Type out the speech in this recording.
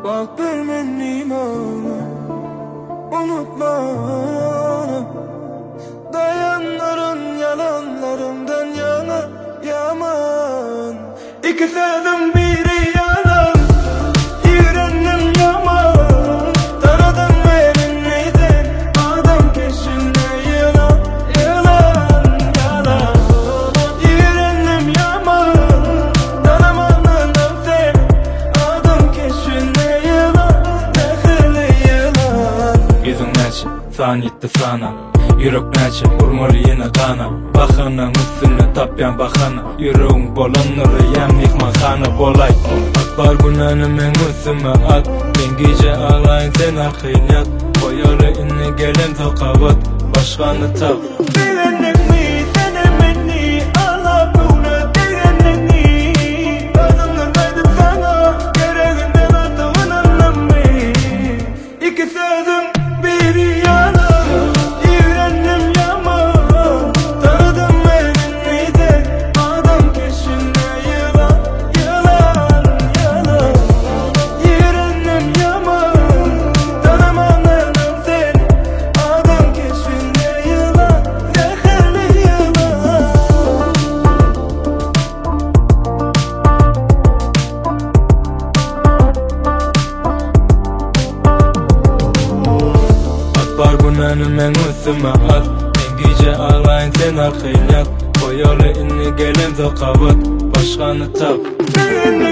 Bak bilmen imanı, unutma onu. Dayanların yalanlarından yana yaman. İki sözüm biri yalan, yüreğim yaman. Tanıdın beni neyden, adam peşinde yalan. Yalan, yalan. Yüreğim yaman, tanımadın sen, adam peşinde yalan. Zehirli yalan. Yüzün neçe, san yetti sana. Yürek neçe, vurmalı yine kana. Bakının üstüne tapyan bakana. Yüreğin bolanları yem yıkma kana bolay. Akbar günahını men üstüme at. Ben gece ağlayın sen arkayın yat. Koyalı inni gelen tokavat. Başkanı tap. Bilenlik mi sen emeni, Allah bunu direnlik mi? Adımdan verdim sana, gereğinden attığın anlam mı? İki sözüm biri yalan, yüreğim yaman. Tanıdın beni neyden, adam peşinde yalan. Yalan, yalan. Yüreğim yaman, tanımadın sen, adam peşinde yalan. Zehirli yalan. Akbar günahını men üstüme at. Ben gece ağlayın sen arkayın yat. Koyalı inni gelen tokavat. Başkanı tap.